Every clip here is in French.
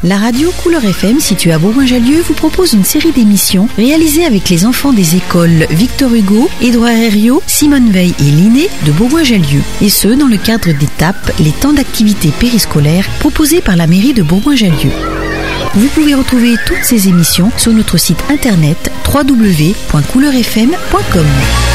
La radio Couleur FM, située à Bourgoin-Jallieu, vous propose une série d'émissions réalisées avec les enfants des écoles Victor Hugo, Édouard Herriot, Simone Veil et Linné de Bourgoin-Jallieu. Et ce, dans le cadre des TAP, les temps d'activité périscolaire proposés par la mairie de Bourgoin-Jallieu. Vous pouvez retrouver toutes ces émissions sur notre site internet www.couleurfm.com.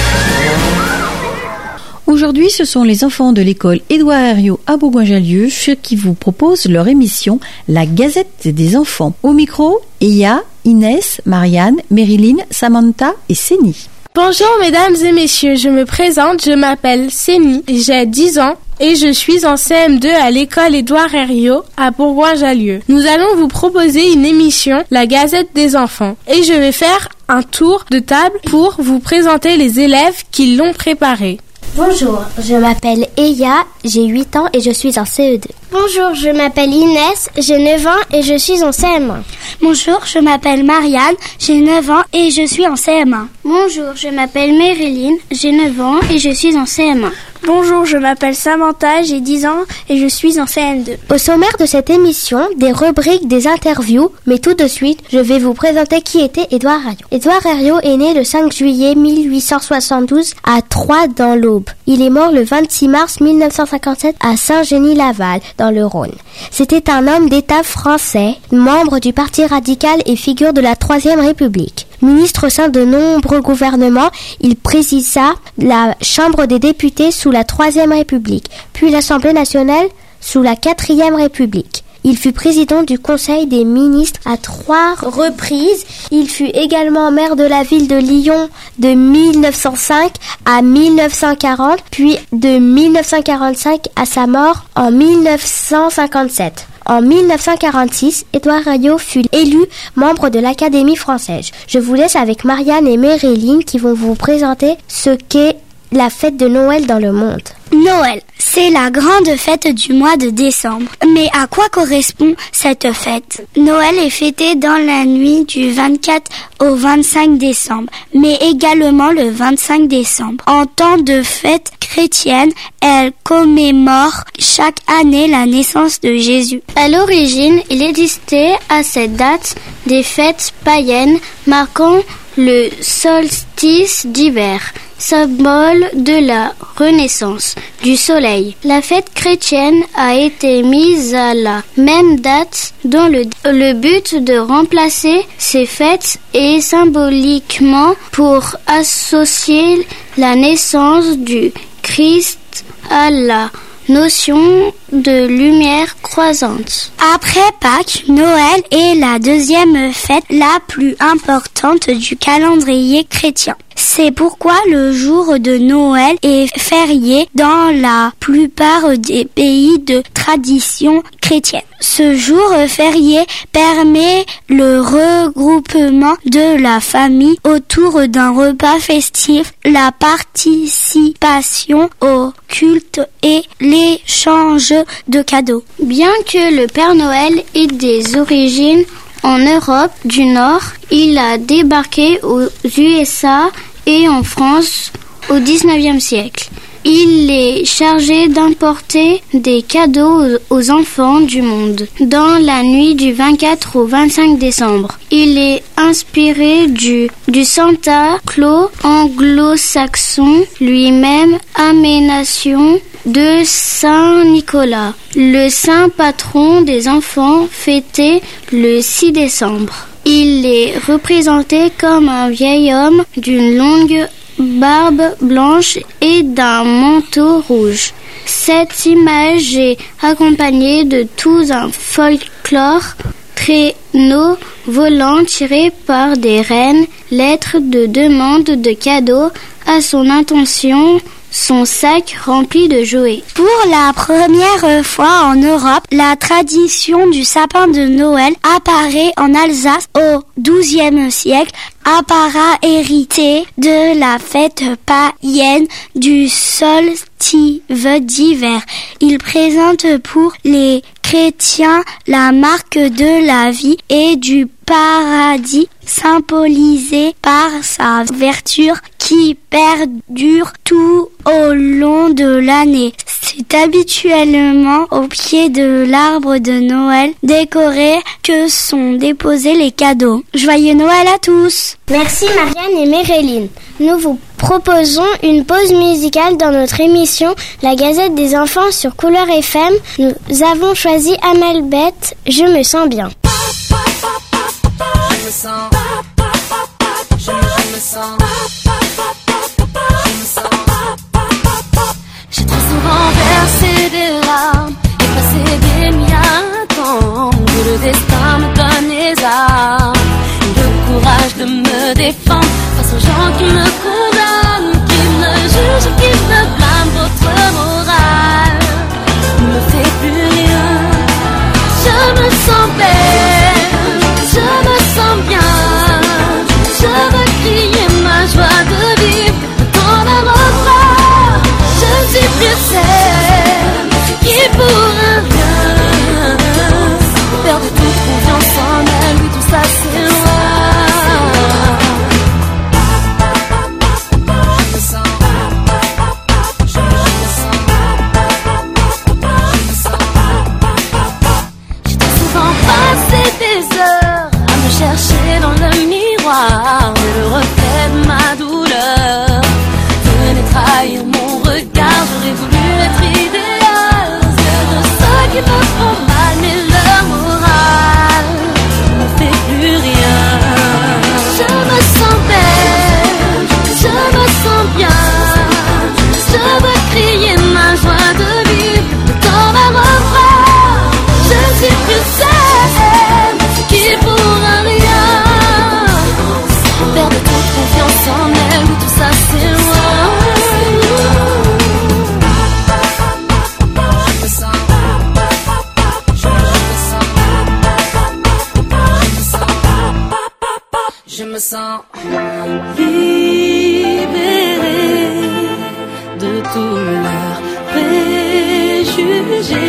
Aujourd'hui, ce sont les enfants de l'école Édouard Herriot à Bourgoin-Jallieu qui vous proposent leur émission La Gazette des enfants. Au micro, Eya, Inès, Marianne, Maryline, Samantha et Séni. Bonjour mesdames et messieurs, je me présente, je m'appelle Séni, j'ai 10 ans et je suis en CM2 à l'école Édouard Herriot à Bourgoin-Jallieu. Nous allons vous proposer une émission, La Gazette des enfants, et je vais faire un tour de table pour vous présenter les élèves qui l'ont préparée. Bonjour, je m'appelle Eya, j'ai 8 ans et je suis en CE2. Bonjour, je m'appelle Inès, j'ai 9 ans et je suis en CM1. Bonjour, je m'appelle Marianne, j'ai 9 ans et je suis en CM1. Bonjour, je m'appelle Maryline, j'ai 9 ans et je suis en CM1. Bonjour, je m'appelle Samantha, j'ai 10 ans et je suis en CM2. Au sommaire de cette émission, des rubriques, des interviews, mais tout de suite, je vais vous présenter qui était Édouard Herriot. Édouard Herriot est né le 5 juillet 1872 à Troyes dans l'Aube. Il est mort le 26 mars 1957 à Saint-Genis-Laval dans le Rhône. C'était un homme d'État français, membre du Parti radical et figure de la Troisième République. Ministre au sein de nombreux gouvernements, il présida la Chambre des députés sous la Troisième République, puis l'Assemblée nationale sous la Quatrième République. Il fut président du Conseil des ministres à 3 reprises. Il fut également maire de la ville de Lyon de 1905 à 1940, puis de 1945 à sa mort en 1957. En 1946, Édouard Herriot fut élu membre de l'Académie française. Je vous laisse avec Marianne et Maryline qui vont vous présenter ce qu'est la fête de Noël dans le monde. Noël, c'est la grande fête du mois de décembre. Mais à quoi correspond cette fête ? Noël est fêté dans la nuit du 24 au 25 décembre, mais également le 25 décembre. En temps de fête chrétienne, elle commémore chaque année la naissance de Jésus. À l'origine, il existait à cette date des fêtes païennes marquant le solstice d'hiver, symbole de la renaissance du soleil. La fête chrétienne a été mise à la même date dans le but de remplacer ces fêtes et symboliquement pour associer la naissance du Christ à la notion de lumière croissante. Après Pâques, Noël est la deuxième fête la plus importante du calendrier chrétien. C'est pourquoi le jour de Noël est férié dans la plupart des pays de tradition chrétienne. Ce jour férié permet le regroupement de la famille autour d'un repas festif, la participation au culte et l'échange de cadeaux. Bien que le Père Noël ait des origines en Europe du Nord, il a débarqué aux USA et en France au XIXe siècle. Il est chargé d'importer des cadeaux aux enfants du monde. Dans la nuit du 24 au 25 décembre, il est inspiré du Santa Claus anglo-saxon, lui-même aménation de Saint Nicolas, le saint patron des enfants fêté le 6 décembre. Il est représenté comme un vieil homme d'une longue barbe blanche et d'un manteau rouge. Cette image est accompagnée de tout un folklore, traîneau volant tiré par des reines, lettres de demande de cadeaux à son intention, son sac rempli de jouets. Pour la première fois en Europe, la tradition du sapin de Noël apparaît en Alsace au XIIe siècle, apparat hérité de la fête païenne du solstice d'hiver. Il présente pour les chrétiens la marque de la vie et du paradis, symbolisé par sa vertu qui perdure tout au long de l'année. C'est habituellement au pied de l'arbre de Noël décoré que sont déposés les cadeaux. Joyeux Noël à tous! Merci Marianne et Méréline. Nous vous proposons une pause musicale dans notre émission La Gazette des enfants sur Couleur FM. Nous avons choisi Amel Bent, Je me sens bien. Je me sens, je me sens, j'ai trop souvent versé des larmes et passé des nuits à attendre que le destin me donne les armes et le courage de me défendre face aux gens qui me condamnent, qui me jugent, qui me blâment. Votre morale ne me fait plus rien. Je me sens belle, je me sens bien. Je veux crier ma joie de vivre dans ma refrain. Je suis plus celle qui pour un rien perd toute confiance en elle. Oui, tout ça c'est loin. Je me sens, je me sens. J'ai trop souvent passé des heures à me chercher dans le miroir, mais le reflet de ma douleur venait trahir mon regard. J'aurais voulu être idéal, c'est de ceux qui me font mal, mais leur morale ne fait plus rien. Je me sens belle, je me sens bien. Je veux crier ma joie de vivre dans ma refrain. Je suis plus celle qui pour un rien perd toute confiance en elle. Oui, tout ça c'est loin. Je me sens, je me sens libérée de tous leurs préjugés.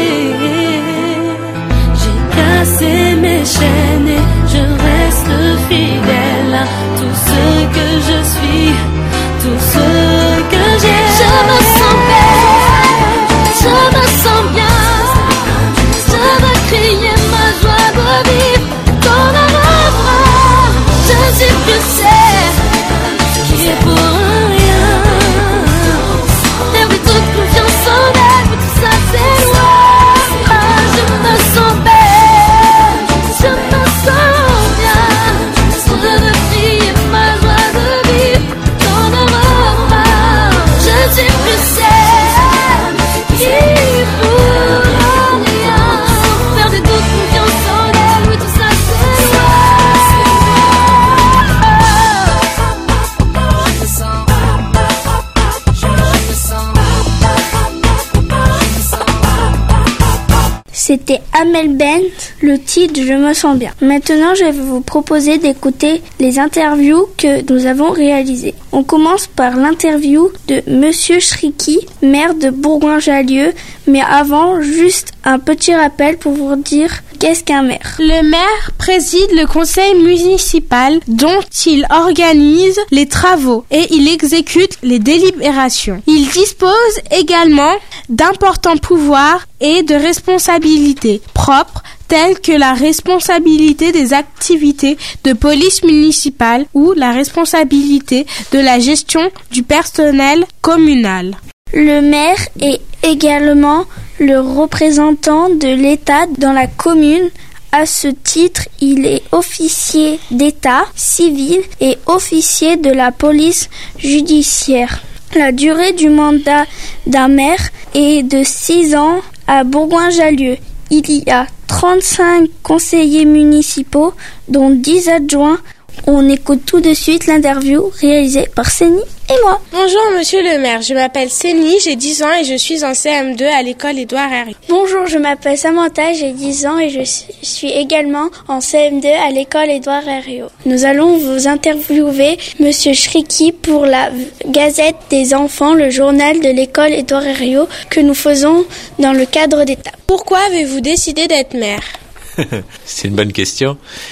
J'ai cassé mes chaînes et je reste fidèle à tout ce que je suis, tout ce que j'ai. Je me sens belle, je me sens bien. Je veux crier ma joie de vivre dans ma refrain. Je suis plus celle qui est pour un rien perdu toute confiance en elle. Mais tout ça c'est loin. Je me sens belle, je me sens bien. Je veux crier ma joie de vivre dans ma refrain. Je suis plus celle qui pour un rien perdu toute confiance en elle. Oui, tout ça c'est loin. C'était Amel Bent, le titre Je me sens bien. Maintenant, je vais vous proposer d'écouter les interviews que nous avons réalisées. On commence par l'interview de Monsieur Shriki, maire de Bourgoin-Jallieu. Mais avant, juste un petit rappel pour vous dire qu'est-ce qu'un maire. Le maire préside le conseil municipal dont il organise les travaux et il exécute les délibérations. Il dispose également d'importants pouvoirs et de responsabilités propres telles que la responsabilité des activités de police municipale ou la responsabilité de la gestion du personnel communal. Le maire est également le représentant de l'État dans la commune. À ce titre, il est officier d'État civil et officier de la police judiciaire. La durée du mandat d'un maire est de 6 ans à Bourgoin-Jallieu. Il y a 35 conseillers municipaux, dont 10 adjoints. On écoute tout de suite l'interview réalisée par Séni et moi. Bonjour monsieur le maire, je m'appelle Séni, j'ai 10 ans et je suis en CM2 à l'école Édouard Herriot. Bonjour, je m'appelle Samantha, j'ai 10 ans et je suis également en CM2 à l'école Édouard Herriot. Nous allons vous interviewer monsieur Shriki pour la Gazette des enfants, le journal de l'école Édouard Herriot que nous faisons dans le cadre d'État. Pourquoi avez-vous décidé d'être maire ? C'est une bonne question.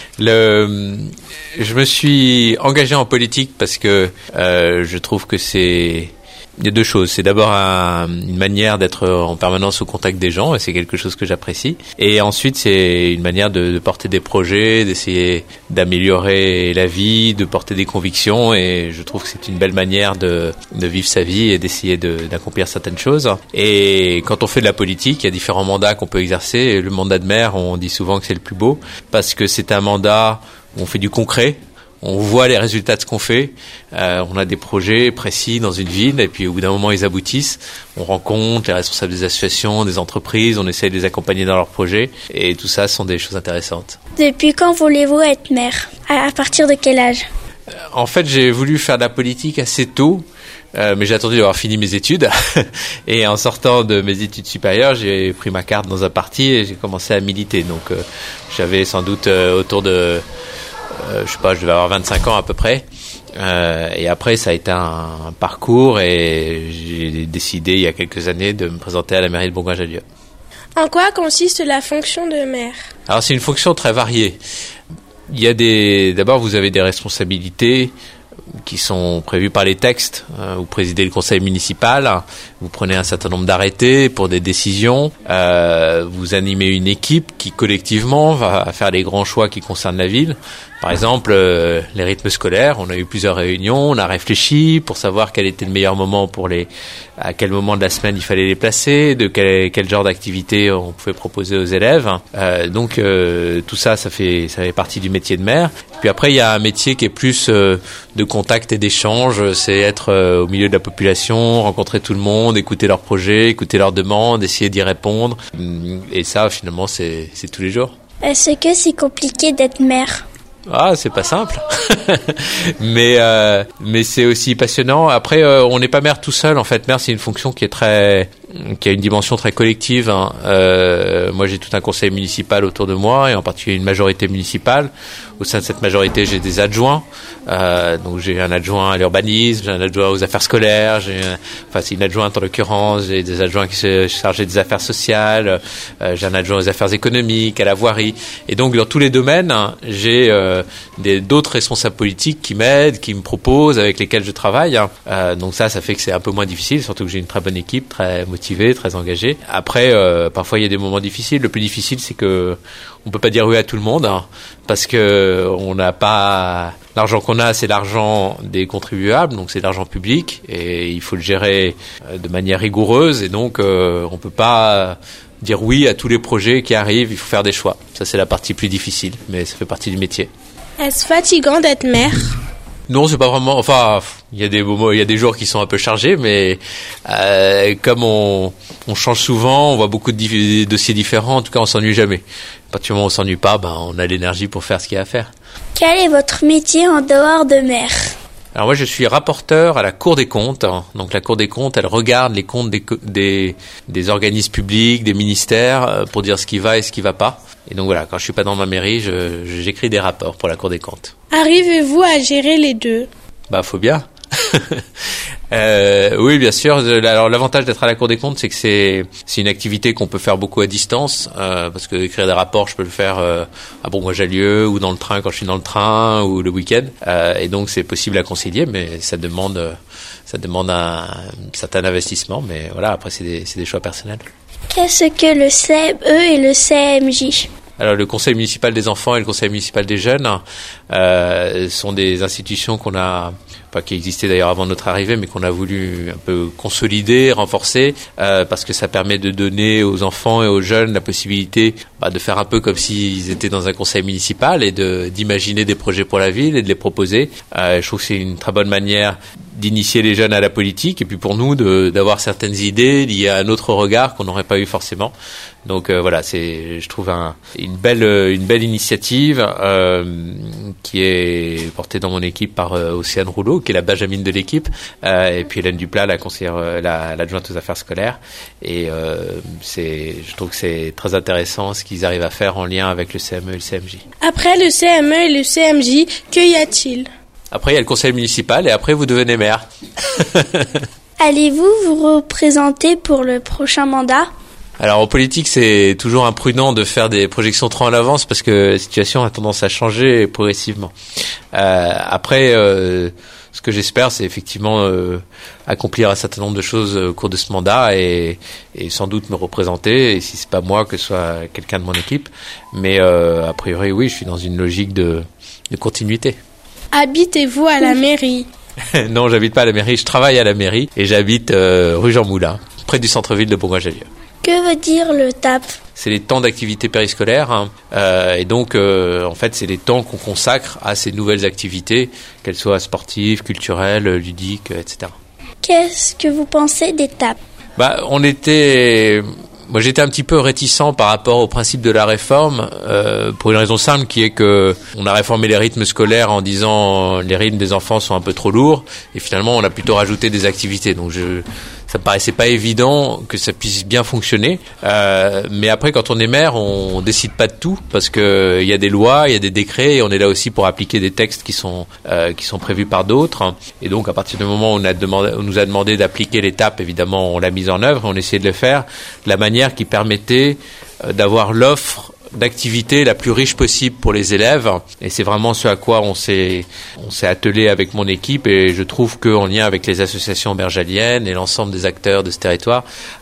Je me suis engagé en politique parce que je trouve que il y a deux choses. C'est d'abord une manière d'être en permanence au contact des gens, et c'est quelque chose que j'apprécie. Et ensuite, c'est une manière de porter des projets, d'essayer d'améliorer la vie, de porter des convictions. Et je trouve que c'est une belle manière de vivre sa vie et d'essayer d'accomplir certaines choses. Et quand on fait de la politique, il y a différents mandats qu'on peut exercer. Et le mandat de maire, on dit souvent que c'est le plus beau parce que c'est un mandat où on fait du concret. On voit les résultats de ce qu'on fait. On a des projets précis dans une ville et puis au bout d'un moment, ils aboutissent. On rencontre les responsables des associations, des entreprises. On essaie de les accompagner dans leurs projets. Et tout ça sont des choses intéressantes. Depuis quand voulez-vous être maire ? À partir de quel âge ? En fait, j'ai voulu faire de la politique assez tôt. Mais j'ai attendu d'avoir fini mes études. Et en sortant de mes études supérieures, j'ai pris ma carte dans un parti et j'ai commencé à militer. Donc j'avais sans doute autour de... je devais avoir 25 ans à peu près. Et après, ça a été un parcours et j'ai décidé il y a quelques années de me présenter à la mairie de Bourgoin-Jallieu. En quoi consiste la fonction de maire ? Alors, c'est une fonction très variée. D'abord, vous avez des responsabilités qui sont prévues par les textes. Vous présidez le conseil municipal, vous prenez un certain nombre d'arrêtés pour des décisions, vous animez une équipe qui collectivement va faire les grands choix qui concernent la ville. Par exemple, les rythmes scolaires, on a eu plusieurs réunions, on a réfléchi pour savoir quel était le meilleur moment à quel moment de la semaine il fallait les placer, de quel genre d'activité on pouvait proposer aux élèves. Donc tout ça fait partie du métier de maire. Puis après, il y a un métier qui est plus de contact et d'échange, c'est être au milieu de la population, rencontrer tout le monde, écouter leurs projets, écouter leurs demandes, essayer d'y répondre. Et ça, finalement, c'est tous les jours. Est-ce que c'est compliqué d'être maire ? Ah, c'est pas simple. mais c'est aussi passionnant. Après, on n'est pas maire tout seul. En fait, maire, c'est une fonction qui a une dimension très collective. Moi, j'ai tout un conseil municipal autour de moi, et en particulier une majorité municipale. Au sein de cette majorité, j'ai des adjoints. Donc, j'ai un adjoint à l'urbanisme, j'ai un adjoint aux affaires scolaires, c'est une adjointe en l'occurrence, j'ai des adjoints qui se chargent des affaires sociales, j'ai un adjoint aux affaires économiques, à la voirie. Et donc, dans tous les domaines, j'ai d'autres responsables politiques qui m'aident, qui me proposent, avec lesquels je travaille. Donc ça fait que c'est un peu moins difficile, surtout que j'ai une très bonne équipe, très motivée, très engagée. Après, parfois il y a des moments difficiles. Le plus difficile, c'est que on peut pas dire oui à tout le monde, parce que on n'a pas... L'argent qu'on a, c'est l'argent des contribuables, donc c'est l'argent public, et il faut le gérer de manière rigoureuse, et donc on peut pas dire oui à tous les projets qui arrivent, il faut faire des choix. Ça, c'est la partie plus difficile, mais ça fait partie du métier. Est-ce fatigant d'être maire ? Non, c'est pas vraiment... Enfin, il y a des moments, il y a des jours qui sont un peu chargés, mais comme on change souvent, on voit beaucoup de dossiers différents, en tout cas, on s'ennuie jamais. À partir du moment où on s'ennuie pas, on a l'énergie pour faire ce qu'il y a à faire. Quel est votre métier en dehors de maire ? Alors moi, je suis rapporteur à la Cour des comptes. Donc la Cour des comptes, elle regarde les comptes des organismes publics, des ministères, pour dire ce qui va et ce qui va pas. Et donc voilà, quand je suis pas dans ma mairie, j'écris des rapports pour la Cour des comptes. Arrivez-vous à gérer les deux ? Faut bien. Oui, bien sûr. Alors l'avantage d'être à la Cour des comptes, c'est que c'est une activité qu'on peut faire beaucoup à distance, parce que écrire des rapports, je peux le faire à Bourgoin-Jallieu, ou dans le train quand je suis dans le train, ou le week-end. Et donc c'est possible à concilier, mais ça demande un certain investissement. Mais voilà, après c'est des choix personnels. Qu'est-ce que le CME et le CMJ ? Alors le conseil municipal des enfants et le conseil municipal des jeunes sont des institutions qui existaient d'ailleurs avant notre arrivée, mais qu'on a voulu un peu consolider, renforcer, parce que ça permet de donner aux enfants et aux jeunes la possibilité de faire un peu comme s'ils étaient dans un conseil municipal et d'imaginer des projets pour la ville et de les proposer. Je trouve que c'est une très bonne manière d'initier les jeunes à la politique, et puis pour nous d'avoir certaines idées liées à un autre regard qu'on n'aurait pas eu forcément. Donc voilà, c'est, je trouve, une belle initiative qui est portée dans mon équipe par Océane Rouleau, qui est la benjamine de l'équipe, et puis Hélène Duplat, la conseillère, l'adjointe aux affaires scolaires. Et je trouve que c'est très intéressant ce qu'ils arrivent à faire en lien avec le CME et le CMJ. Après le CME et le CMJ, que y a-t-il ? Après, il y a le conseil municipal, et après, vous devenez maire. Allez-vous vous représenter pour le prochain mandat ? Alors en politique, c'est toujours imprudent de faire des projections trop en avance parce que la situation a tendance à changer progressivement. Après, ce que j'espère, c'est effectivement accomplir un certain nombre de choses au cours de ce mandat et sans doute me représenter. Et si c'est pas moi, que ce soit quelqu'un de mon équipe. Mais a priori, oui, je suis dans une logique de continuité. Habitez-vous à la mairie? Non, j'habite pas à la mairie. Je travaille à la mairie et j'habite rue Jean Moulin, près du centre-ville de Bourgoin-Jallieu. Que veut dire le TAP? C'est les temps d'activité périscolaire, hein. Et donc en fait c'est les temps qu'on consacre à ces nouvelles activités, qu'elles soient sportives, culturelles, ludiques, etc. Qu'est-ce que vous pensez des TAP? Moi j'étais un petit peu réticent par rapport au principe de la réforme, pour une raison simple qui est que on a réformé les rythmes scolaires en disant les rythmes des enfants sont un peu trop lourds et finalement on a plutôt rajouté des activités. Donc ça me paraissait pas évident que ça puisse bien fonctionner. Mais après, quand on est maire, on décide pas de tout parce que il y a des lois, il y a des décrets et on est là aussi pour appliquer des textes qui sont prévus par d'autres. Et donc, à partir du moment où on nous a demandé d'appliquer l'étape, évidemment, on l'a mise en œuvre et on essayait de le faire de la manière qui permettait d'avoir l'offre d'activités la plus riche possible pour les élèves, et c'est vraiment ce à quoi on s'est attelé avec mon équipe, et je trouve qu'en lien avec les associations bergaliennes et l'ensemble des acteurs de ce territoire,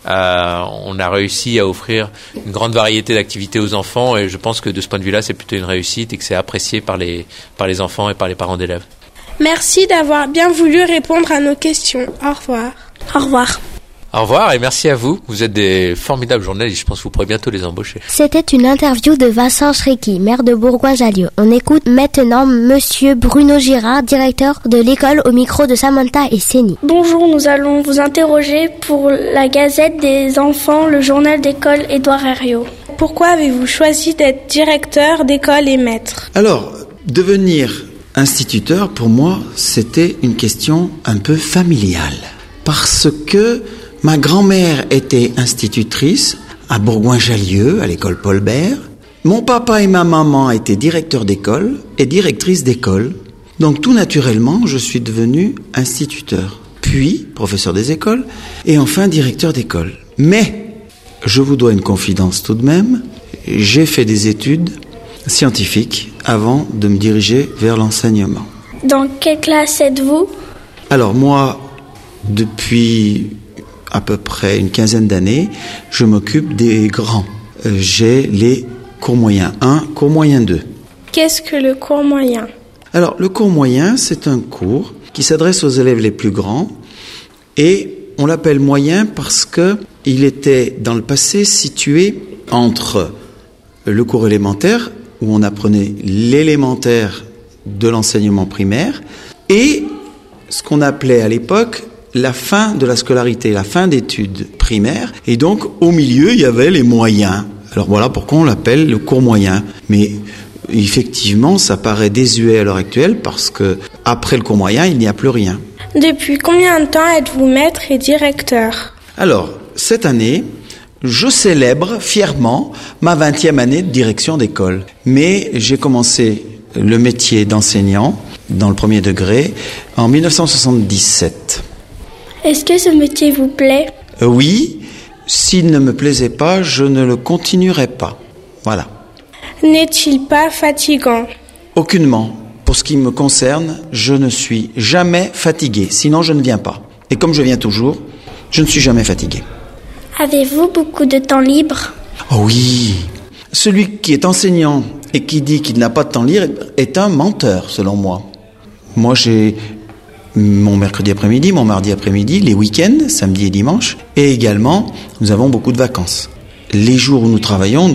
on a réussi à offrir une grande variété d'activités aux enfants, et je pense que de ce point de vue-là, c'est plutôt une réussite et que c'est apprécié par les enfants et par les parents d'élèves. Merci d'avoir bien voulu répondre à nos questions. Au revoir. Au revoir. Au revoir et merci à vous. Vous êtes des formidables journalistes. Je pense que vous pourrez bientôt les embaucher. C'était une interview de Vincent Schrecky, maire de Bourgoin-Jallieu. On écoute maintenant Monsieur Bruno Girard, directeur de l'école, au micro de Samantha et Séni. Bonjour, nous allons vous interroger pour la Gazette des enfants, le journal d'école Édouard Herriot. Pourquoi avez-vous choisi d'être directeur d'école et maître? Alors, devenir instituteur, pour moi, c'était une question un peu familiale. Parce que ma grand-mère était institutrice à Bourgoin-Jallieu, à l'école Paul Bert. Mon papa et ma maman étaient directeurs d'école et directrices d'école. Donc tout naturellement, je suis devenu instituteur, puis professeur des écoles et enfin directeur d'école. Mais, je vous dois une confidence tout de même, j'ai fait des études scientifiques avant de me diriger vers l'enseignement. Dans quelle classe êtes-vous? Alors moi, depuis à peu près une quinzaine d'années, je m'occupe des grands. J'ai les cours moyens 1, cours moyen 2. Qu'est-ce que le cours moyen? Alors, le cours moyen, c'est un cours qui s'adresse aux élèves les plus grands et on l'appelle moyen parce que il était dans le passé situé entre le cours élémentaire, où on apprenait l'élémentaire de l'enseignement primaire, et ce qu'on appelait à l'époque la fin de la scolarité, la fin d'études primaires, et donc au milieu il y avait les moyens. Alors voilà pourquoi on l'appelle le cours moyen. Mais effectivement, ça paraît désuet à l'heure actuelle parce que après le cours moyen, il n'y a plus rien. Depuis combien de temps êtes-vous maître et directeur? Alors, cette année, je célèbre fièrement ma 20e année de direction d'école. Mais j'ai commencé le métier d'enseignant dans le premier degré en 1977. Est-ce que ce métier vous plaît? Oui, s'il ne me plaisait pas, je ne le continuerais pas. Voilà. N'est-il pas fatigant? Aucunement. Pour ce qui me concerne, je ne suis jamais fatigué, sinon je ne viens pas. Et comme je viens toujours, je ne suis jamais fatigué. Avez-vous beaucoup de temps libre? Oh oui. Celui qui est enseignant et qui dit qu'il n'a pas de temps libre est un menteur, selon moi. Moi, j'ai mon mercredi après-midi, mon mardi après-midi, les week-ends, samedi et dimanche, et également, nous avons beaucoup de vacances. Les jours où nous travaillons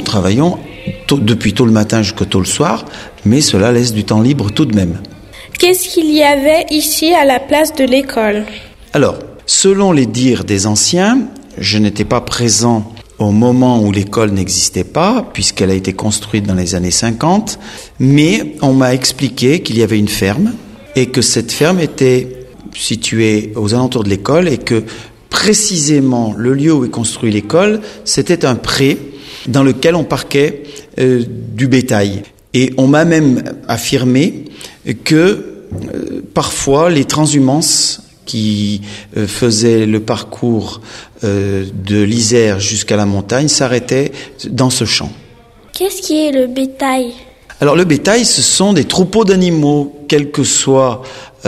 depuis tôt le matin jusqu'à tôt le soir, mais cela laisse du temps libre tout de même. Qu'est-ce qu'il y avait ici à la place de l'école? Alors, selon les dires des anciens, je n'étais pas présent au moment où l'école n'existait pas, puisqu'elle a été construite dans les années 50, mais on m'a expliqué qu'il y avait une ferme, et que cette ferme était située aux alentours de l'école, et que précisément le lieu où est construite l'école, c'était un pré dans lequel on parquait du bétail. Et on m'a même affirmé que parfois les transhumances qui faisait le parcours de l'Isère jusqu'à la montagne s'arrêtait dans ce champ. Qu'est-ce qui est le bétail? Alors le bétail, ce sont des troupeaux d'animaux, quelle que soit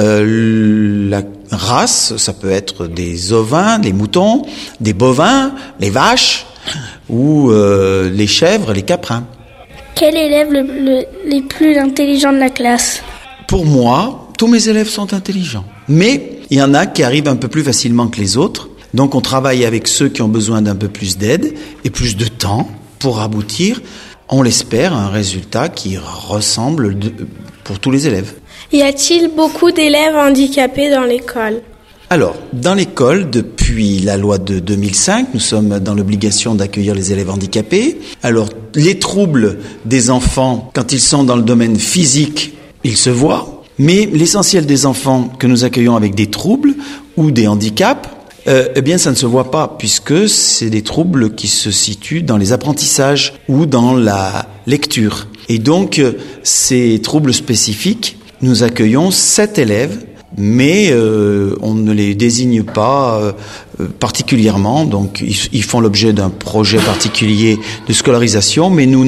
la race. Ça peut être des ovins, des moutons, des bovins, les vaches ou les chèvres, les caprins. Quel élève les plus intelligents de la classe? Pour moi, tous mes élèves sont intelligents. Mais il y en a qui arrivent un peu plus facilement que les autres. Donc on travaille avec ceux qui ont besoin d'un peu plus d'aide et plus de temps pour aboutir, on l'espère, à un résultat qui ressemble pour tous les élèves. Y a-t-il beaucoup d'élèves handicapés dans l'école? Alors, dans l'école, depuis la loi de 2005, nous sommes dans l'obligation d'accueillir les élèves handicapés. Alors, les troubles des enfants, quand ils sont dans le domaine physique, ils se voient. Mais l'essentiel des enfants que nous accueillons avec des troubles ou des handicaps, eh bien, ça ne se voit pas, puisque c'est des troubles qui se situent dans les apprentissages ou dans la lecture. Et donc, ces troubles spécifiques, nous accueillons 7 élèves, mais on ne les désigne pas particulièrement. Donc, ils font l'objet d'un projet particulier de scolarisation, mais nous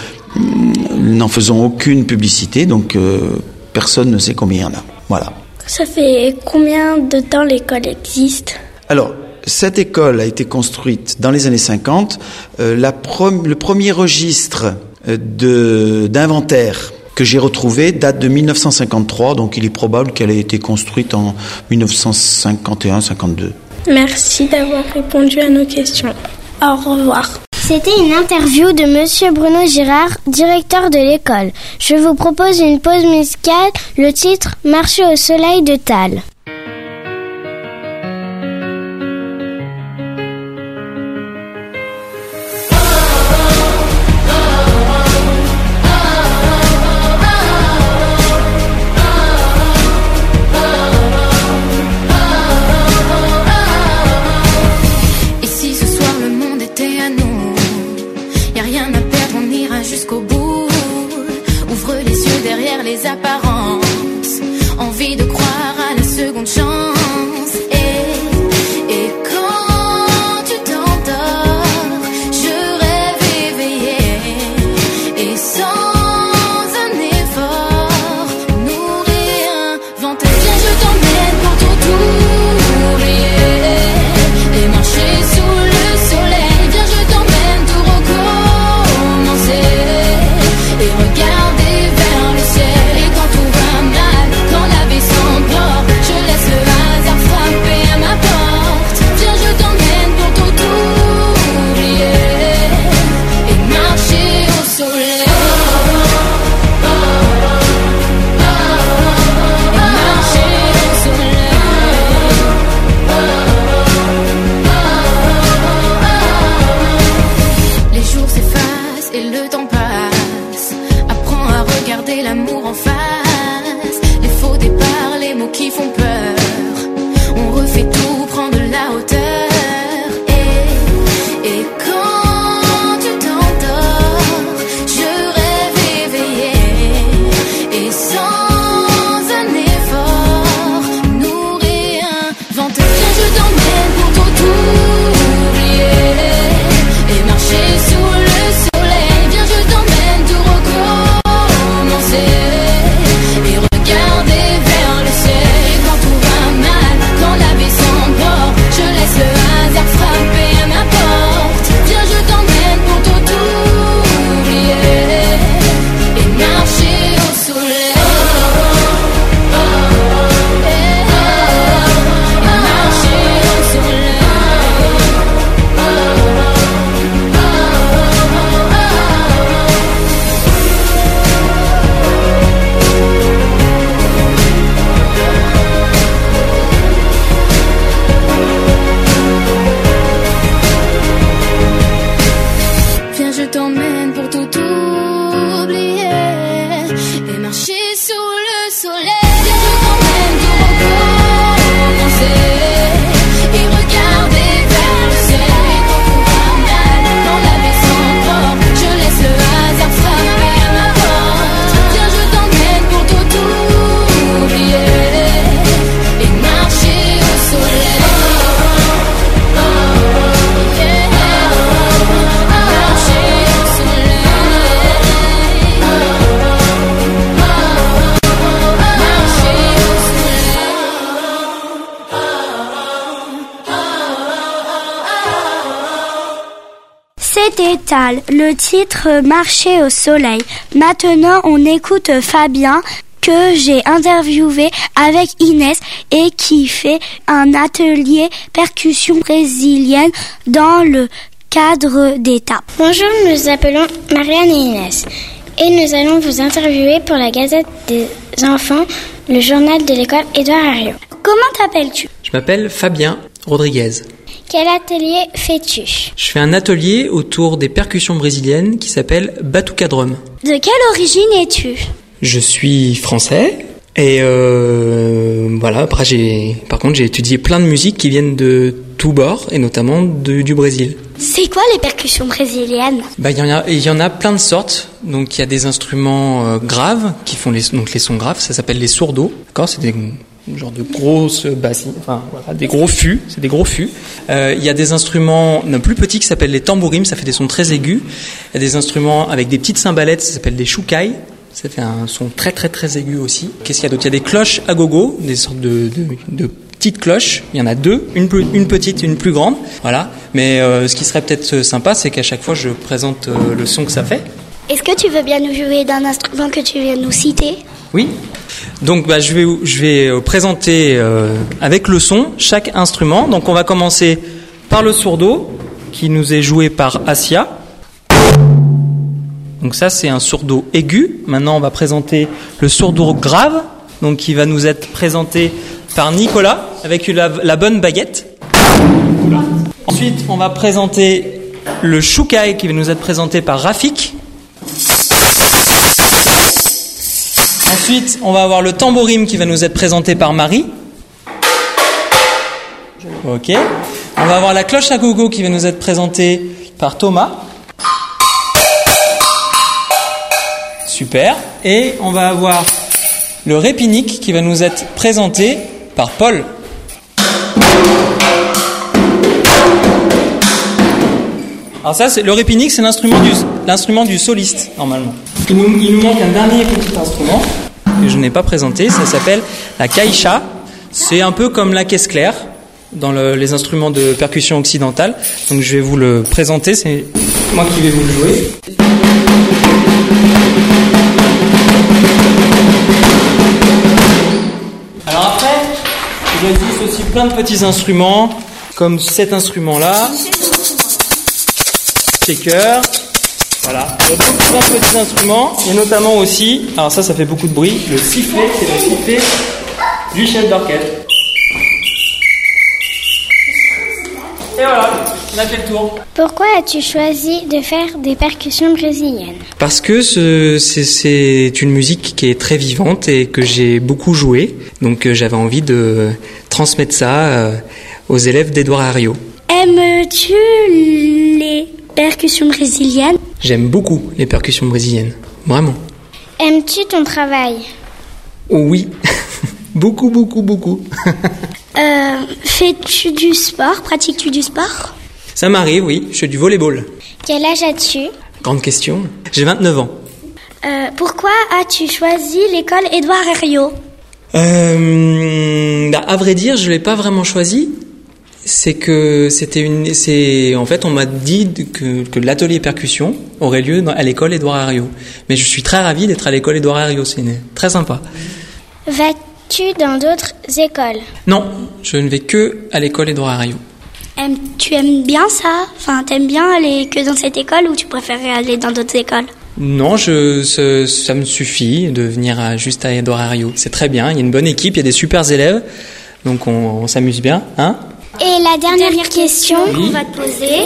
n'en faisons aucune publicité, donc personne ne sait combien il y en a. Voilà. Ça fait combien de temps l'école existe? Alors, cette école a été construite dans les années 50. Le premier registre d'inventaire que j'ai retrouvé date de 1953, donc il est probable qu'elle ait été construite en 1951-52. Merci d'avoir répondu à nos questions. Au revoir. C'était une interview de Monsieur Bruno Girard, directeur de l'école. Je vous propose une pause musicale, le titre « Marcher au soleil » de Tal. Et regarder vers le ciel. Et quand instrumental. Le titre Marcher au soleil. Maintenant, on écoute Fabien que j'ai interviewé avec Inès et qui fait un atelier percussion brésilienne dans le cadre d'étape. Bonjour, nous nous appelons Marianne et Inès et nous allons vous interviewer pour la Gazette des enfants, le journal de l'école Édouard Herriot. Comment t'appelles-tu ? Je m'appelle Fabien Rodriguez. Quel atelier fais-tu ? Je fais un atelier autour des percussions brésiliennes qui s'appelle Batuca Drum. De quelle origine es-tu ? Je suis français et voilà. Après, par contre, j'ai étudié plein de musiques qui viennent de tous bords et notamment du Brésil. C'est quoi les percussions brésiliennes ? Il y en a plein de sortes. Donc, il y a des instruments graves qui font les sons graves. Ça s'appelle les sourdos. D'accord, c'est des genre de grosses bassines, des gros fûts, c'est des gros fûts. Il y a des instruments plus petits qui s'appellent les tambourim, ça fait des sons très aigus. Il y a des instruments avec des petites cymbalettes, ça s'appelle des shukai, ça fait un son très très très aigu aussi. Qu'est-ce qu'il y a d'autre ? Il y a des cloches à gogo, des sortes de petites cloches. Il y en a deux, une petite et une plus grande. Voilà. Mais ce qui serait peut-être sympa, c'est qu'à chaque fois je présente le son que ça fait. Est-ce que tu veux bien nous jouer d'un instrument que tu viens de nous citer ? Oui. Donc je vais présenter avec le son chaque instrument. Donc on va commencer par le sourdo qui nous est joué par Assia. Donc ça c'est un sourdo aigu. Maintenant on va présenter le sourdo grave, donc qui va nous être présenté par Nicolas avec la bonne baguette. Ensuite on va présenter le shukai qui va nous être présenté par Rafik. Ensuite, on va avoir le tambourim qui va nous être présenté par Marie. Ok. On va avoir la cloche à gogo qui va nous être présentée par Thomas. Super. Et on va avoir le répinique qui va nous être présenté par Paul. Alors ça, le répinique, c'est l'instrument du soliste, normalement. Il nous manque un dernier petit instrument que je n'ai pas présenté, ça s'appelle la caixa. C'est un peu comme la caisse claire dans les instruments de percussion occidentale. Donc je vais vous le présenter, c'est moi qui vais vous le jouer. Alors après, il existe aussi plein de petits instruments, comme cet instrument-là, shaker. Voilà, il y a plein de petits instruments, et notamment aussi, alors ça fait beaucoup de bruit, le sifflet, c'est le sifflet du chef d'orchestre. Et voilà, on a fait le tour. Pourquoi as-tu choisi de faire des percussions brésiliennes ? Parce que c'est une musique qui est très vivante et que j'ai beaucoup joué, donc j'avais envie de transmettre ça aux élèves d'Édouard Herriot. Aimes-tu les percussions brésiliennes ? J'aime beaucoup les percussions brésiliennes, vraiment. Aimes-tu ton travail ? Oh oui, beaucoup. Fais-tu du sport ? Pratiques-tu du sport ? Ça m'arrive, oui, je fais du volleyball. Quel âge as-tu ? Grande question. J'ai 29 ans. Pourquoi as-tu choisi l'école Édouard Herriot ? À vrai dire, je l'ai pas vraiment choisi. C'est que en fait, on m'a dit que l'atelier percussion aurait lieu à l'école Édouard Herriot. Mais je suis très ravi d'être à l'école Édouard Herriot, c'est très sympa. Vas-tu dans d'autres écoles ? Non, je ne vais que à l'école Édouard Herriot. Tu aimes bien ça ? Enfin, t'aimes bien aller que dans cette école ou tu préférais aller dans d'autres écoles ? Non, ça me suffit de venir juste à Édouard Herriot. C'est très bien, il y a une bonne équipe, il y a des super élèves, donc on s'amuse bien, hein ? Et la dernière question qu'on va te poser,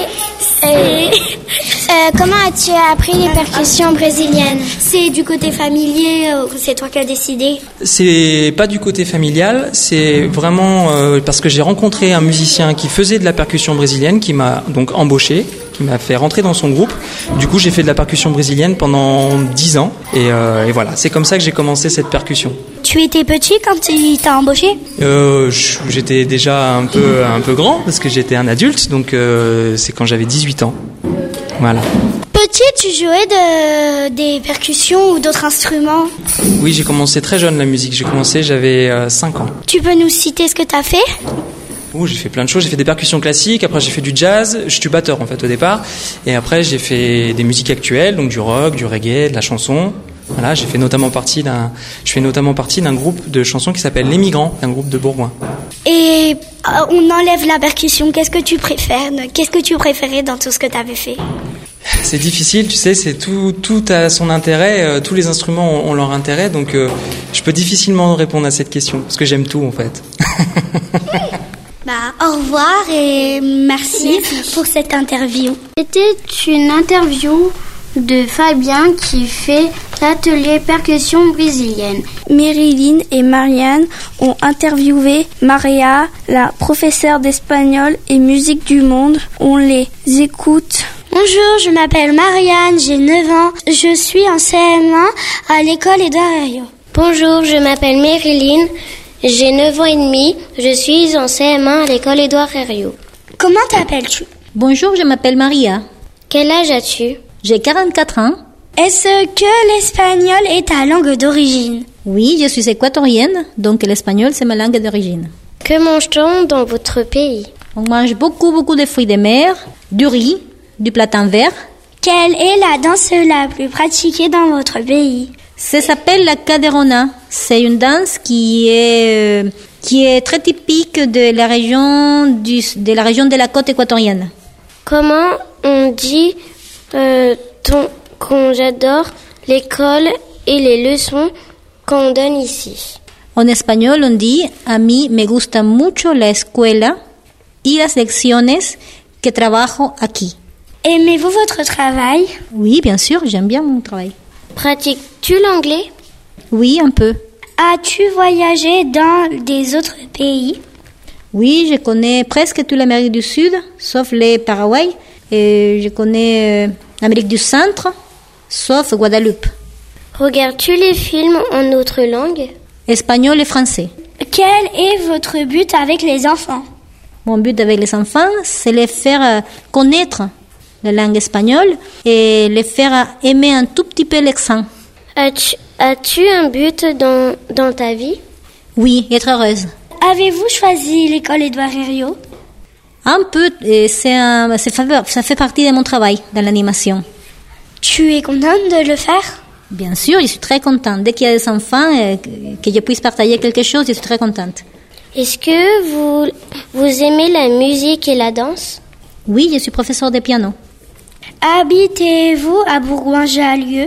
c'est comment as-tu appris les percussions brésiliennes ? C'est du côté familier, c'est toi qui as décidé ? C'est pas du côté familial, c'est vraiment parce que j'ai rencontré un musicien qui faisait de la percussion brésilienne, qui m'a donc embauché, qui m'a fait rentrer dans son groupe. Du coup, j'ai fait de la percussion brésilienne pendant 10 ans et voilà, c'est comme ça que j'ai commencé cette percussion. Tu étais petit quand il t'a embauché ? J'étais déjà un peu grand parce que j'étais un adulte, donc c'est quand j'avais 18 ans. Voilà. Petit, tu jouais des percussions ou d'autres instruments ? Oui, j'ai commencé très jeune la musique. J'avais 5 ans. Tu peux nous citer ce que tu as fait ? J'ai fait plein de choses. J'ai fait des percussions classiques. Après, j'ai fait du jazz. Je suis batteur en fait au départ. Et après, j'ai fait des musiques actuelles, donc du rock, du reggae, de la chanson. Voilà, je fais notamment partie d'un groupe de chansons qui s'appelle Les Migrants, un groupe de Bourgoin. Et on enlève la percussion. Qu'est-ce que tu préfères ? Qu'est-ce que tu préférais dans tout ce que tu avais fait ? C'est difficile, tu sais, c'est tout a son intérêt, tous les instruments ont leur intérêt, donc je peux difficilement répondre à cette question, parce que j'aime tout en fait. Au revoir et merci pour cette interview. C'était une interview de Fabien qui fait l'atelier percussion brésilienne. Marilyn et Marianne ont interviewé Maria, la professeure d'espagnol et musique du monde. On les écoute. Bonjour, je m'appelle Marianne, j'ai 9 ans. Je suis en CM1 à l'école Édouard Herriot. Bonjour, je m'appelle Marilyn, j'ai 9 ans et demi. Je suis en CM1 à l'école Édouard Herriot. Comment t'appelles-tu ? Bonjour, je m'appelle Maria. Quel âge as-tu ? J'ai 44 ans. Est-ce que l'espagnol est ta langue d'origine ? Oui, je suis équatorienne, donc l'espagnol c'est ma langue d'origine. Que mange-t-on dans votre pays ? On mange beaucoup de fruits de mer, du riz, du plantain vert. Quelle est la danse la plus pratiquée dans votre pays ? Ça s'appelle la caderona. C'est une danse qui est très typique de la région de la côte équatorienne. Comment on dit qu'on j'adore l'école et les leçons qu'on donne ici? En espagnol, on dit a mí me gusta mucho la escuela y las lecciones que trabajo aquí. Aimez-vous votre travail ? Oui, bien sûr, j'aime bien mon travail. Pratiques-tu l'anglais ? Oui, un peu. As-tu voyagé dans des autres pays ? Oui, je connais presque toute l'Amérique du Sud, sauf le Paraguay. Et je connais l'Amérique du Centre, sauf Guadeloupe. Regardes-tu les films en autre langue ? Espagnol et français. Quel est votre but avec les enfants ? Mon but avec les enfants, c'est les faire connaître la langue espagnole et les faire aimer un tout petit peu l'accent. As-tu un but dans ta vie ? Oui, être heureuse. Avez-vous choisi l'école Édouard Herriot ? Un peu, et ça fait partie de mon travail dans l'animation. Tu es contente de le faire ? Bien sûr, je suis très contente. Dès qu'il y a des enfants, que je puisse partager quelque chose, je suis très contente. Est-ce que vous aimez la musique et la danse ? Oui, je suis professeure de piano. Habitez-vous à Bourgoin-Jallieu ?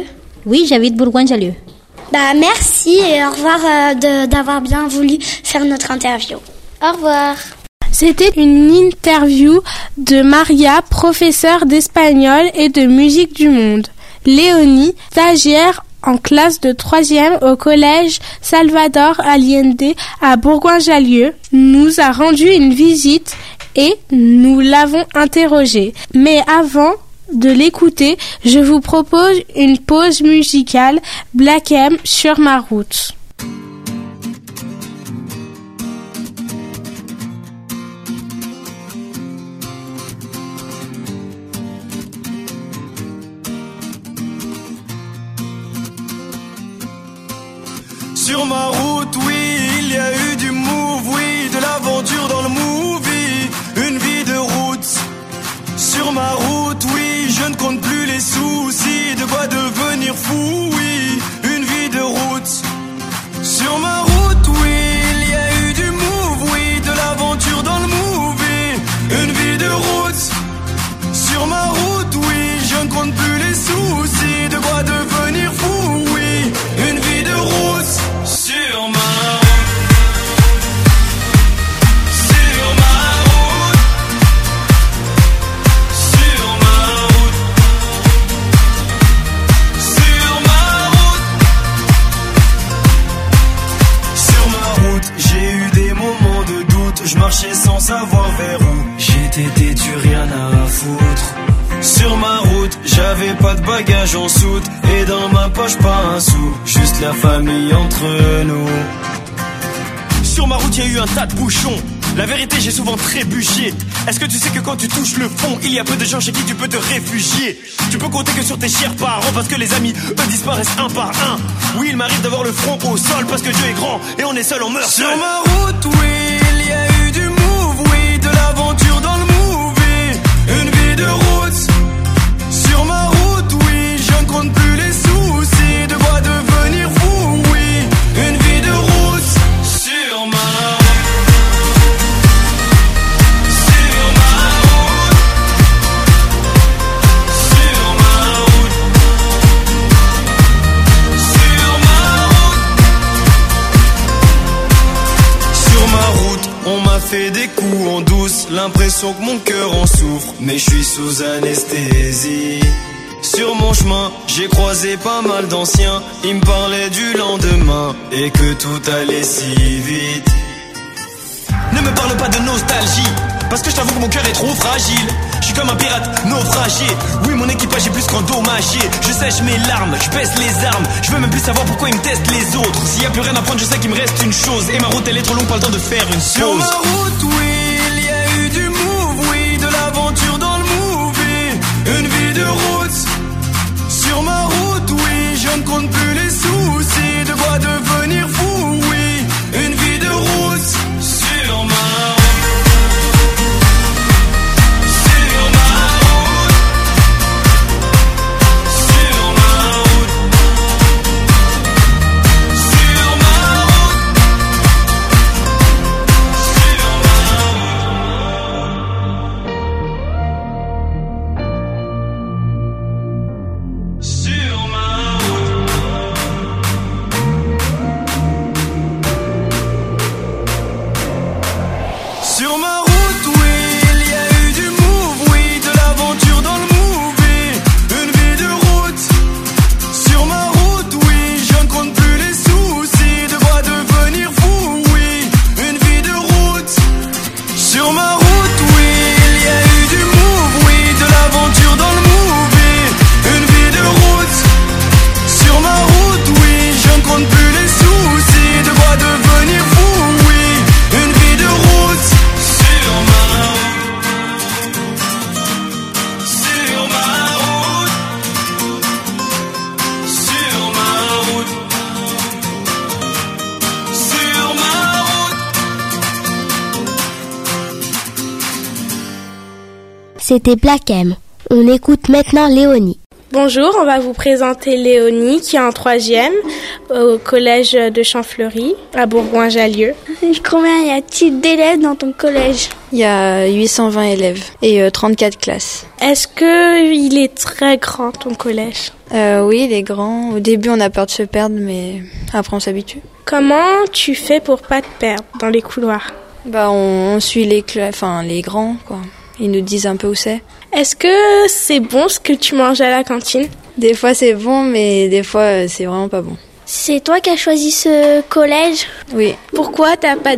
Oui, j'habite Bourgoin-Jallieu. Merci et au revoir d'avoir bien voulu faire notre interview. Au revoir. C'était une interview de Maria, professeure d'espagnol et de musique du monde. Léonie, stagiaire en classe de 3e au collège Salvador Allende à Bourgoin-Jallieu, nous a rendu une visite et nous l'avons interrogée. Mais avant de l'écouter, je vous propose une pause musicale Black M sur ma route. Sur ma route, oui, il y a eu du move, oui, de l'aventure dans le movie, une vie de route. Sur ma route, oui, je ne compte plus les soucis, de quoi devenir fou, oui, une vie de route. Sur ma route, oui, il y a eu du move, oui, de l'aventure dans le movie, une vie de route. Sur ma route, oui, je ne compte plus les soucis, de quoi devenir fou, oui, une vie de route. Sur ma route, sur ma route, sur ma route, sur ma route, sur ma route, j'ai eu des moments de doute, je marchais sans savoir vers où, j'étais têtu, rien à foutre. Sur ma route, j'avais pas de bagages en soute, et dans ma poche pas un sou, juste la famille entre nous. Sur ma route, y a eu un tas de bouchons. La vérité, j'ai souvent trébuché. Est-ce que tu sais que quand tu touches le fond, il y a peu de gens chez qui tu peux te réfugier? Tu peux compter que sur tes chers parents, parce que les amis, eux, disparaissent un par un. Oui, il m'arrive d'avoir le front au sol, parce que Dieu est grand, et on est seul, on meurt seul. Sur ma route, oui, il y a eu du move, oui, coups en douce, l'impression que mon cœur en souffre, mais je suis sous anesthésie. Sur mon chemin, j'ai croisé pas mal d'anciens, ils me parlaient du lendemain et que tout allait si vite. Ne me parle pas de nostalgie, parce que je t'avoue que mon cœur est trop fragile. Je suis comme un pirate naufragé. Oui, mon équipage est plus qu'endommagé. Je sèche mes larmes, je baisse les armes. Je veux même plus savoir pourquoi ils me testent les autres. S'il y a plus rien à prendre, je sais qu'il me reste une chose. Et ma route elle est trop longue, pas le temps de faire une pause. Sur ma route, oui, il y a eu du move, oui, de l'aventure dans le movie. Une vie de route. Sur ma route, oui, je ne compte plus les soucis. De quoi devenir fou, oui. Une vie de route. Sur ma route. C'était Black M. On écoute maintenant Léonie. Bonjour, on va vous présenter Léonie qui est en 3e au collège de Champfleury à Bourgoin-Jallieu. Combien y a-t-il d'élèves dans ton collège? Il y a 820 élèves et 34 classes. Est-ce qu'il est très grand ton collège? Oui, il est grand. Au début, on a peur de se perdre, mais après, on s'habitue. Comment tu fais pour pas te perdre dans les couloirs? On suit les grands, quoi. Ils nous disent un peu où c'est. Est-ce que c'est bon ce que tu manges à la cantine? Des fois c'est bon, mais des fois c'est vraiment pas bon. C'est toi qui as choisi ce collège? Oui. Pourquoi t'as pas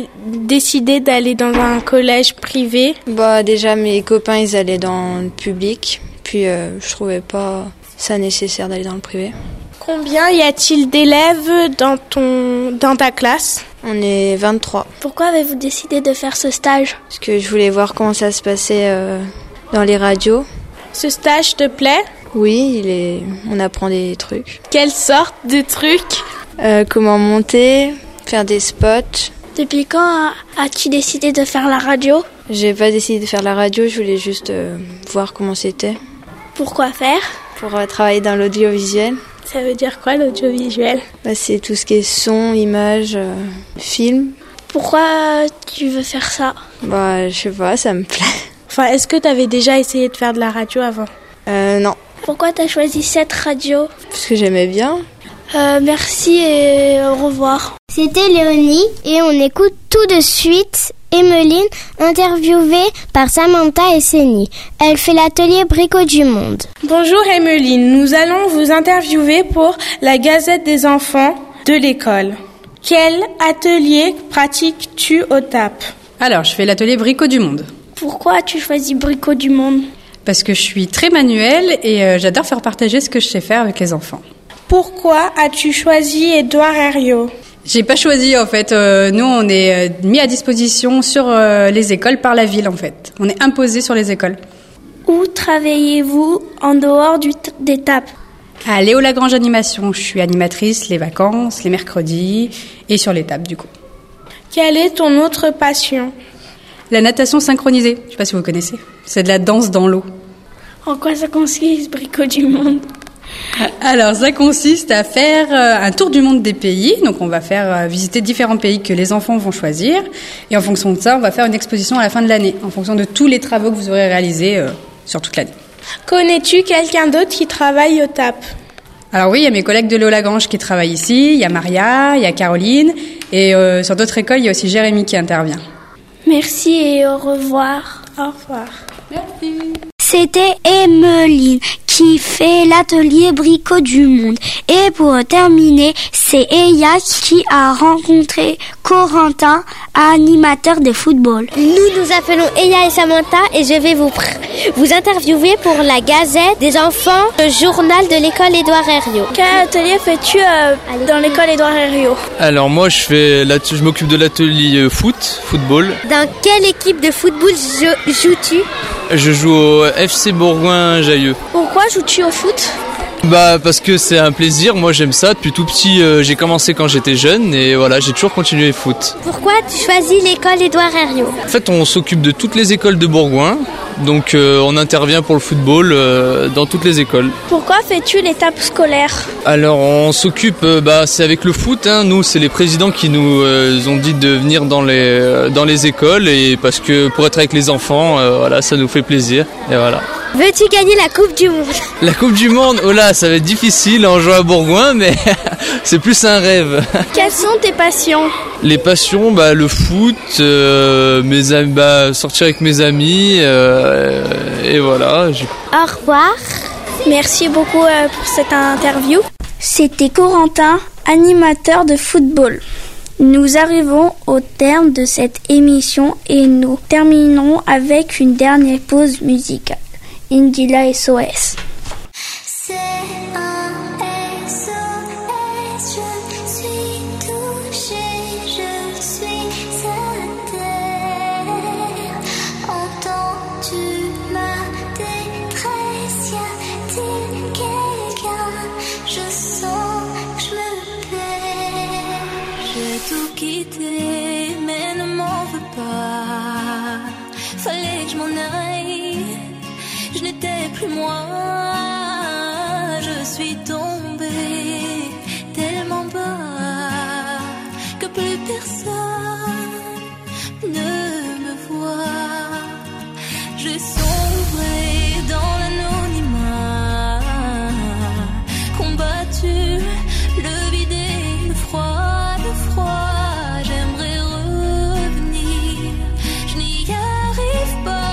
décidé d'aller dans un collège privé? Déjà mes copains ils allaient dans le public, puis je trouvais pas ça nécessaire d'aller dans le privé. Combien y a-t-il d'élèves dans ta classe? On est 23. Pourquoi avez-vous décidé de faire ce stage? Parce que je voulais voir comment ça se passait dans les radios. Ce stage te plaît? Oui, on apprend des trucs. Quelle sorte de trucs? Comment monter, faire des spots. Depuis quand as-tu décidé de faire la radio? J'ai pas décidé de faire la radio, je voulais juste voir comment c'était. Pourquoi faire? Pour travailler dans l'audiovisuel. Ça veut dire quoi l'audiovisuel? C'est tout ce qui est son, image, film. Pourquoi tu veux faire ça? Je sais pas, ça me plaît. Enfin, est-ce que tu avais déjà essayé de faire de la radio avant? Non. Pourquoi tu as choisi cette radio? Parce que j'aimais bien. Merci et au revoir. C'était Léonie et on écoute tout de suite Emeline, interviewée par Samantha et Séni. Elle fait l'atelier Bricot du Monde. Bonjour Emeline, nous allons vous interviewer pour la Gazette des enfants de l'école. Quel atelier pratiques-tu au TAP? Alors, je fais l'atelier Bricot du Monde. Pourquoi as-tu choisi Bricot du Monde? Parce que je suis très manuelle et j'adore faire partager ce que je sais faire avec les enfants. Pourquoi as-tu choisi Édouard Herriot? J'ai pas choisi en fait. Nous, on est mis à disposition sur les écoles par la ville en fait. On est imposé sur les écoles. Où travaillez-vous en dehors des TAP? À Léo Lagrange Animation. Je suis animatrice les vacances, les mercredis et sur les TAP du coup. Quelle est ton autre passion? La natation synchronisée. Je sais pas si vous connaissez. C'est de la danse dans l'eau. En quoi ça consiste, Bricot du Monde? Alors, ça consiste à faire un tour du monde des pays. Donc, on va faire visiter différents pays que les enfants vont choisir. Et en fonction de ça, on va faire une exposition à la fin de l'année, en fonction de tous les travaux que vous aurez réalisés sur toute l'année. Connais-tu quelqu'un d'autre qui travaille au TAP? Alors oui, il y a mes collègues de Léo Lagrange qui travaillent ici. Il y a Maria, il y a Caroline. Et sur d'autres écoles, il y a aussi Jérémy qui intervient. Merci et au revoir. Au revoir. Merci. C'était Emeline qui fait l'atelier Bricot du Monde. Et pour terminer, c'est Eya qui a rencontré Corentin, animateur de football. Nous appelons Eya et Samantha et je vais vous interviewer pour la Gazette des enfants, le journal de l'école Édouard Herriot. Quel atelier fais-tu dans l'école Édouard Herriot? Alors moi je m'occupe de l'atelier football. Dans quelle équipe de football joues-tu? Je joue au FC Bourgoin-Jallieu. Pourquoi joues-tu au foot? Parce que c'est un plaisir, moi j'aime ça. Depuis tout petit, j'ai commencé quand j'étais jeune et voilà, j'ai toujours continué le foot. Pourquoi tu choisis l'école Édouard Herriot? En fait, on s'occupe de toutes les écoles de Bourgoin, donc on intervient pour le football dans toutes les écoles. Pourquoi fais-tu l'étape scolaire? Alors on s'occupe, c'est avec le foot, hein. Nous c'est les présidents qui nous ont dit de venir dans les écoles et parce que pour être avec les enfants, voilà, ça nous fait plaisir et voilà. Veux-tu gagner la Coupe du Monde? La Coupe du Monde, oh là, ça va être difficile en jouant à Bourgoin, mais c'est plus un rêve. Quelles sont tes passions? Les passions, le foot, mes amis, sortir avec mes amis, et voilà. Au revoir. Merci beaucoup pour cette interview. C'était Corentin, animateur de football. Nous arrivons au terme de cette émission et nous terminerons avec une dernière pause musicale. Indila SOS. C'est un SOS, je suis touchée, je suis à terre. Entends-tu ma détresse? Y a-t-il quelqu'un? Je sens que je me perds. J'ai tout quitté, mais ne m'en veux pas. Fallait que je m'en aille. Je n'étais plus moi, je suis tombée tellement bas que plus personne ne me voit. J'ai sombré dans l'anonymat, combattu le vide et le froid, j'aimerais revenir, je n'y arrive pas.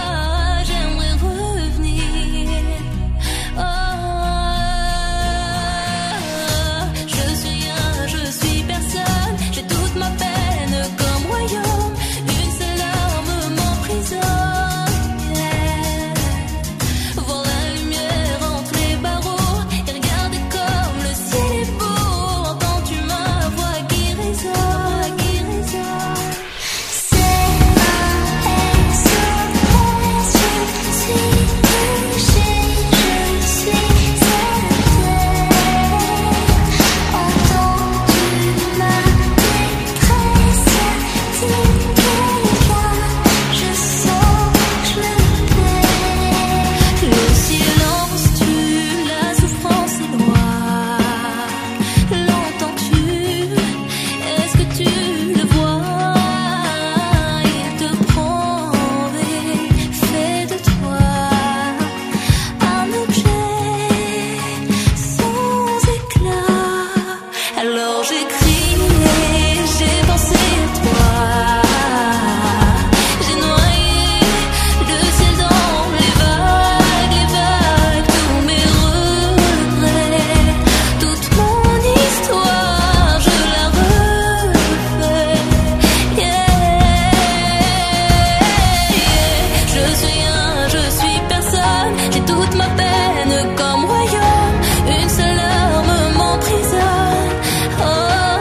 Oh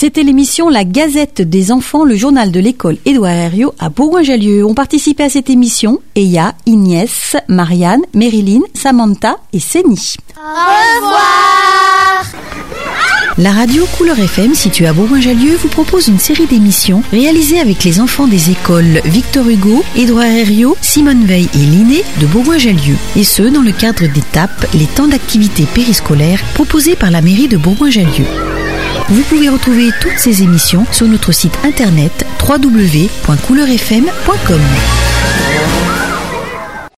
C'était l'émission La Gazette des enfants, le journal de l'école Édouard Herriot à Bourgoin-Jallieu. Ont participé à cette émission Eya, Ignès, Marianne, Méryline, Samantha et Séni. Au revoir. La radio Couleur FM, située à Bourgoin-Jallieu, vous propose une série d'émissions réalisées avec les enfants des écoles Victor Hugo, Édouard Herriot, Simone Veil et Linné de Bourgoin-Jallieu. Et ce, dans le cadre des TAP, les temps d'activité périscolaires proposés par la mairie de Bourgoin-Jallieu. Vous pouvez retrouver toutes ces émissions sur notre site internet www.couleurfm.com.